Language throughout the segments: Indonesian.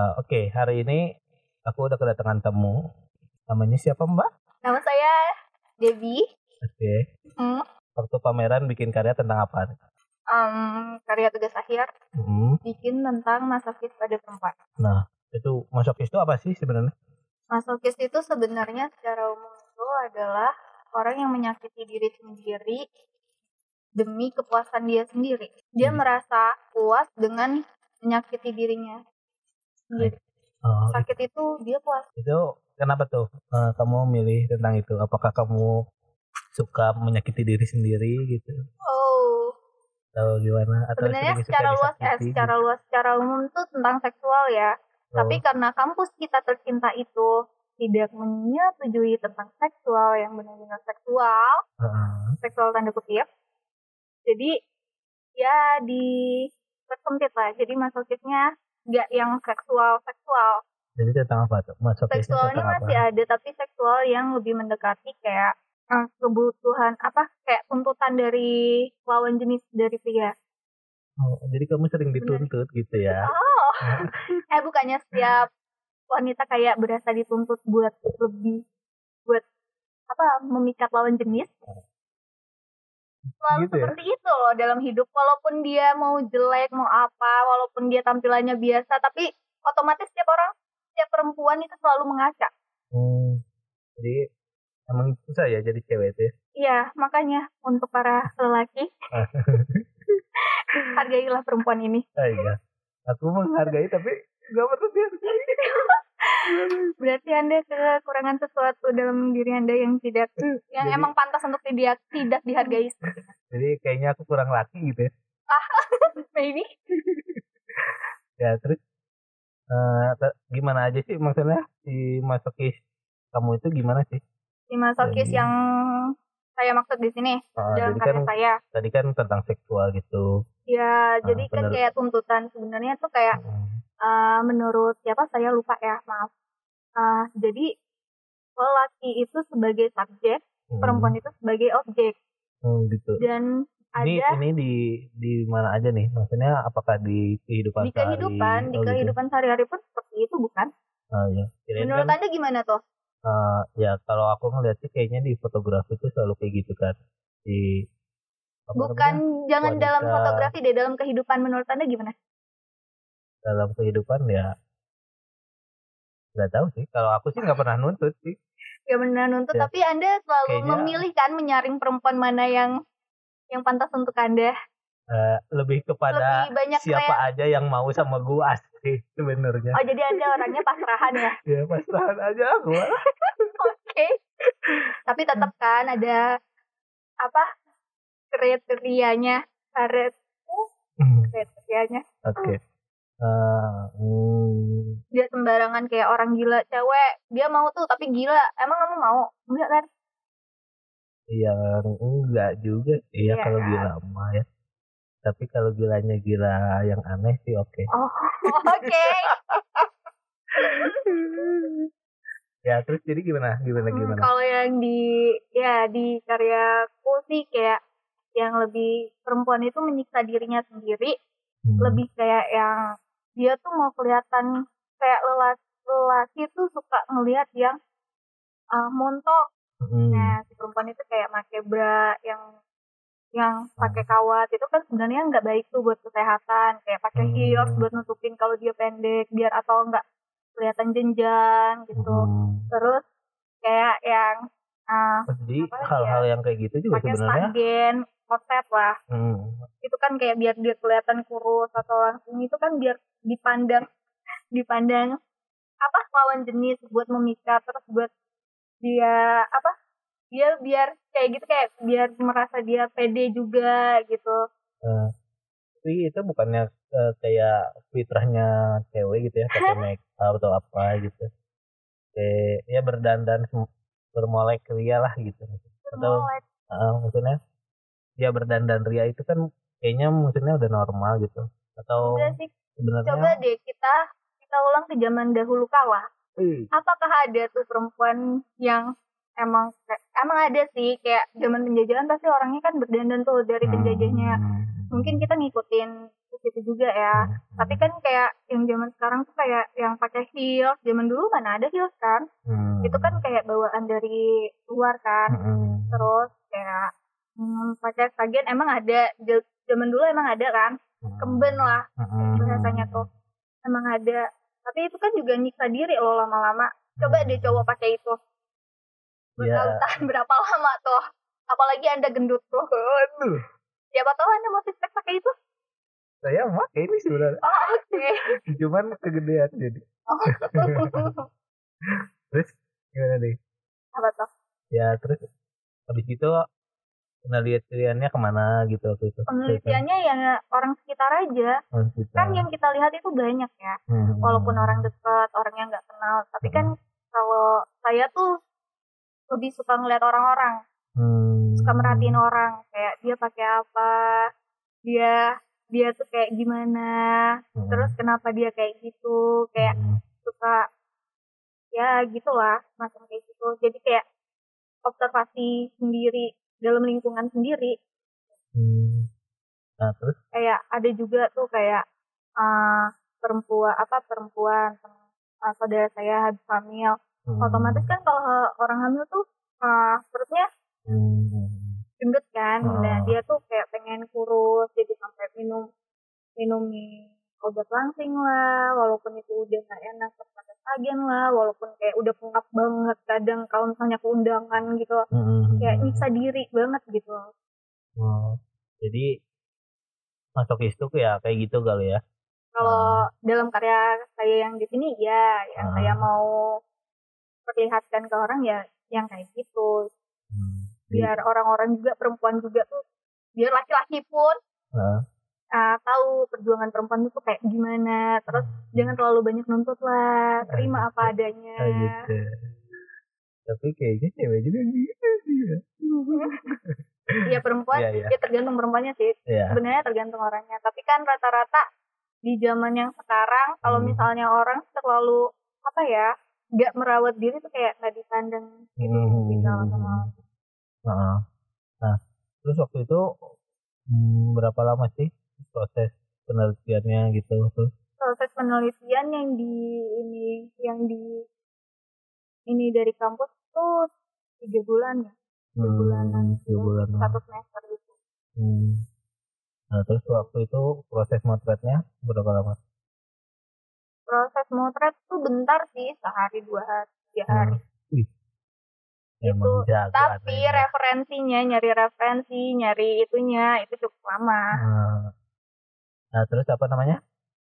Oke, hari ini aku udah kedatangan tamu. Namanya siapa, Mbak? Nama saya Debbie. Oke. Waktu pameran bikin karya tentang apa? Karya tugas akhir Hmm. bikin tentang masokis pada perempuan. Nah, itu masokis itu apa sih sebenarnya? Masokis itu sebenarnya secara umum itu adalah orang yang menyakiti diri sendiri demi kepuasan dia sendiri. Dia merasa puas dengan menyakiti dirinya sendiri. Sakit itu dia puas. Itu kenapa tuh kamu milih tentang itu? Apakah kamu suka menyakiti diri sendiri gitu? Atau gimana? Atau Sebenarnya secara luas secara umum itu tentang seksual ya. Tapi karena kampus kita tercinta itu tidak menyetujui tentang seksual yang benar-benar seksual, seksual tanda kutip. Jadi ya dipersempit lah. Jadi masokisnya nggak yang seksual. Jadi tentang apa tuh? Seksualnya masih ada, tapi seksual yang lebih mendekati kayak kebutuhan kayak tuntutan dari lawan jenis dari pria. Jadi kamu sering dituntut gitu ya? Bukannya setiap wanita kayak berasa dituntut buat memikat lawan jenis. Selalu gitu seperti ya? Itu loh dalam hidup, walaupun dia mau jelek mau apa, walaupun dia tampilannya biasa, tapi otomatis setiap perempuan itu selalu mengaca. Jadi emang susah ya jadi cewek itu ya? Iya, makanya untuk para lelaki hargailah perempuan ini. Iya, aku menghargai tapi gak pernah dihargai. Berarti Anda kekurangan sesuatu dalam diri Anda yang emang pantas untuk tidak dihargai. Jadi kayaknya aku kurang laki gitu ya. Maybe. Ya terus gimana aja sih maksudnya si masokis kamu itu gimana sih? Si masokis yang saya maksud di sini dalam karya saya. Tadi kan tentang seksual gitu. Ya, jadi kan kayak tuntutan sebenarnya tuh kayak menurut siapa saya lupa ya, maaf. Jadi lelaki itu sebagai subjek, perempuan itu sebagai objek. Gitu. Dan ini di mana aja nih? Maksudnya apakah di kehidupan sehari-hari? Di kehidupan sehari-hari pun seperti itu bukan? Iya. Menurut Anda gimana tuh? Ya kalau aku ngeliat sih kayaknya di fotografi itu selalu kayak gitu kan. Jangan wanita, dalam fotografi deh, dalam kehidupan menurut Anda gimana? Dalam kehidupan ya nggak tahu sih. Kalau aku sih nggak pernah nuntut sih. Nggak pernah nuntut, ya. Tapi Anda selalu memilih kan menyaring perempuan mana yang pantas untuk Anda. Lebih kepada siapa aja yang mau sama gua sih sebenarnya. Oh, jadi Anda orangnya pasrahan ya? Ya pasrahan aja gua. Oke. Tapi tetap kan ada kriterianya. Oke. Dia sembarangan kayak orang gila cewek, dia mau tuh tapi gila. Emang kamu mau? Enggak kan? Iya, enggak juga sih ya kalau gila mah ya. Tapi kalau gilanya gila yang aneh sih oke. Oh, oke. Ya terus jadi gimana? Kalau yang di karyaku sih kayak yang lebih perempuan itu menyiksa dirinya sendiri, lebih kayak yang dia tuh mau kelihatan kayak lelaki tuh suka ngelihat yang montok. Nah, si perempuan itu kayak pakai bra yang pakai kawat, itu kan sebenarnya nggak baik tuh buat kesehatan. Kayak pakai heels buat nutupin kalau dia pendek, biar atau nggak kelihatan jenjang gitu. Terus kayak yang jadi hal-hal yang kayak gitu juga sebenarnya pakai stagen, korset lah. Itu kan kayak biar dia kelihatan kurus atau langsung, itu kan biar dipandang lawan jenis, buat memikat, terus buat dia dia biar kayak gitu, kayak biar merasa dia pede juga gitu. Tapi itu bukannya kayak fitrahnya cewek gitu ya, pakai make up atau apa gitu. Kayak ya berdandan bermolek ria lah gitu. Atau maksudnya dia berdandan ria itu kan kayaknya maksudnya udah normal gitu. Atau sebenarnya coba deh kita ulang ke zaman dahulu kala. Apakah ada tuh perempuan yang emang ada sih, kayak zaman penjajahan pasti orangnya kan berdandan tuh dari penjajahnya. mungkin kita ngikutin ke situ juga ya. Tapi kan kayak yang zaman sekarang tuh kayak yang pakai heels, zaman dulu mana ada heels kan. Itu kan kayak bawaan dari luar kan. Terus kayak pakai sagen emang ada, zaman dulu emang ada kan, kemben lah bahasanya tuh emang ada. Tapi itu kan juga nyiksa diri loh lama-lama. Coba deh cowok pakai itu bertahan berapa lama tuh, apalagi Anda gendut tuh. Aduh. Siapa tahu Anda mau six pack pakai itu. Saya pakai ini sebenarnya. Oh, oke. Cuman kegedean jadi. Terus gimana deh? Apa tuh? Ya terus habis itu penelitiannya kemana gitu waktu itu? Penelitiannya ya orang sekitar aja. Kan yang kita lihat itu banyak ya. Walaupun orang dekat, orang yang nggak kenal. Tapi kan kalau saya tuh lebih suka ngeliat orang-orang. Suka merhatiin orang. Kayak dia pakai apa. Dia tuh kayak gimana. Terus kenapa dia kayak gitu. Kayak suka ya gitulah. Macam kayak gitu. Jadi kayak observasi sendiri dalam lingkungan sendiri. Nah, terus kayak ada juga tuh kayak perempuan saudara saya habis hamil. Otomatis kan kalau orang hamil tuh perutnya gendut kan. Nah dia tuh kayak pengen kurus, jadi sampai minum obat langsing lah, walaupun itu udah gak enak, terus pakai agen lah, walaupun kayak udah pengap banget kadang kalau misalnya keundangan gitu. Kayak nyiksa diri banget gitu. Jadi masokis tuh ya kayak gitu kali ya. Kalau dalam karya saya yang di sini ya, yang saya mau perlihatkan ke orang ya yang kayak gitu. Biar orang-orang juga, perempuan juga tuh, biar laki-laki pun tahu perjuangan perempuan itu kayak gimana. Terus jangan terlalu banyak nuntut lah, terima apa adanya. Gitu. Tapi kayaknya cewek juga gitu sih ya. Iya perempuan, ya tergantung perempuannya sih. Sebenarnya tergantung orangnya. Tapi kan rata-rata di zaman yang sekarang, kalau misalnya orang terlalu nggak merawat diri tuh kayak nggak dipandang gitu. Nah, terus waktu itu berapa lama sih proses penelitiannya gitu? Proses penelitian yang di dari kampus tuh 3 bulan ya. 3 bulan. 1 semester gitu. Nah terus waktu itu proses motretnya berapa lama? Proses motret tuh bentar sih, sehari 2 hari 3 hari. Gitu. Tapi nyari referensi, nyari itunya itu cukup lama. Nah terus apa namanya?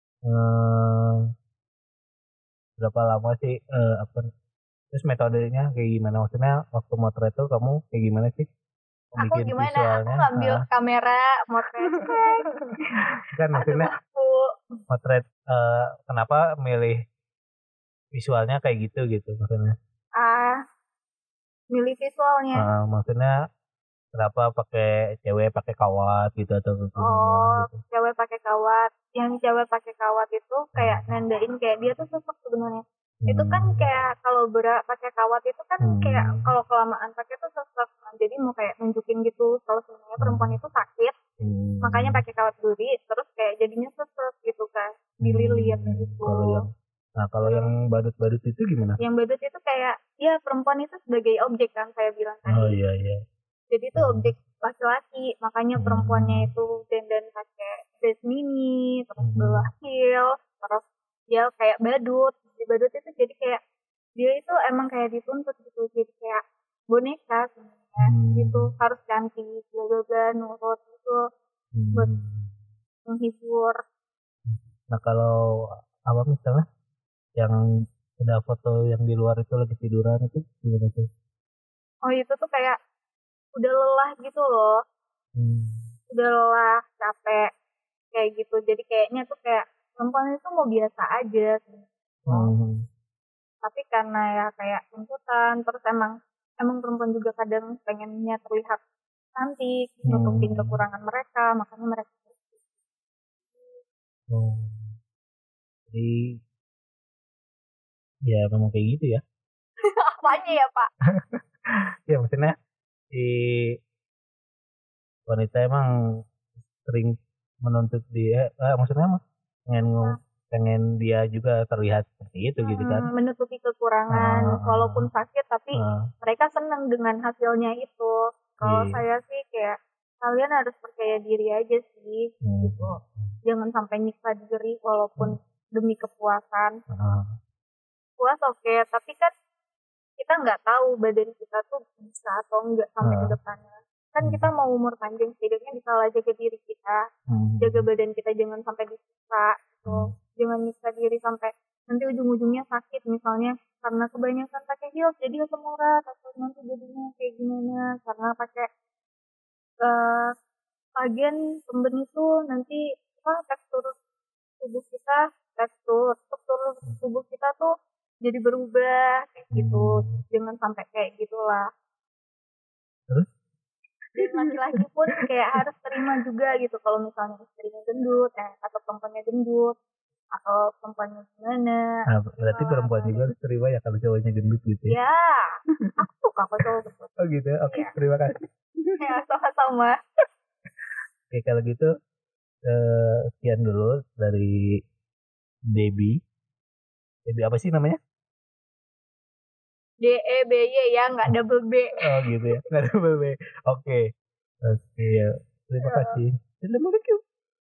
Berapa lama sih terus metodenya kayak gimana? Maksudnya waktu motret itu kamu kayak gimana sih? Aku gimana? Aku ngambil kamera motret. Kan maksudnya motret kenapa milih visualnya kayak gitu maksudnya? Milih visualnya. Maksudnya kenapa pakai cewek pakai kawat gitu atau gimana? Gitu. Cewek pakai kawat. Yang cewek pakai kawat itu kayak nandain kayak dia tuh sosok sebenarnya. Itu kan kayak kalau pakai kawat itu kan kayak kalau kelamaan pakai tuh sosok. Nah, jadi mau kayak nunjukin gitu kalau sebenarnya perempuan itu sakit. Makanya pakai kawat duri, terus kayak jadinya sosok gitu kan. Dililit gitu. Kalau yang badut-badut itu gimana? Yang badut itu kayak ya perempuan itu sebagai objek kan saya bilang tadi. Oh iya. Jadi itu objek laki-laki, makanya perempuannya itu dandan pakai dress mini, terus bawah heel, terus dia kayak badut. Di badut itu jadi kayak dia itu emang kayak dituntut gitu, jadi kayak boneka sebenarnya gitu, harus cantik, bla nurut gitu buat menghibur. Nah kalau apa misalnya yang ada foto yang di luar itu lagi tiduran itu gimana sih? Oh itu tuh kayak udah lelah gitu loh. Udah lelah, capek kayak gitu. Jadi kayaknya tuh kayak perempuan itu mau biasa aja. Tapi karena ya kayak tuntutan, terus emang perempuan juga kadang pengennya terlihat cantik, nutupin kekurangan mereka, makanya mereka jadi ya memang kayak gitu ya. Apanya ya Pak? Ya maksudnya si wanita emang sering menuntut dia, maksudnya pengen dia juga terlihat seperti itu gitu kan. Menutupi kekurangan walaupun sakit, tapi mereka senang dengan hasilnya itu. Kalau saya sih kayak kalian harus percaya diri aja sih gitu. Jangan sampai nyiksa diri walaupun demi kepuasan. Puas oke, tapi kan kita nggak tahu badan kita tuh bisa atau enggak sampai ke depannya. Kan kita mau umur panjang, setidaknya bisa lah jaga diri kita, jaga badan kita jangan sampai disiksa gitu. Jangan nyiksa diri sampai nanti ujung-ujungnya sakit misalnya karena kebanyakan pakai heels jadi asam urat, atau nanti jadinya kayak gimana karena pakai agen pembeni itu nanti tekstur tubuh kita, struktur tubuh kita tuh jadi berubah kayak gitu. Jangan sampai kayak gitulah. Terus? Dan laki-laki pun kayak harus terima juga gitu kalau misalnya istrinya gendut atau perempuannya gendut atau perempuannya gimana. Berarti perempuan juga harus terima ya kalau cowoknya gendut gitu ya? Ya, aku suka kok cowok gendut. Oh gitu, oke, terima kasih. Ya, sama-sama. Oke, kalau gitu sekian dulu dari Debbie. Debbie apa sih namanya? DEBY ya, nggak double B. Oh gitu ya, nggak double B. Oke. Terima kasih. Assalamualaikum.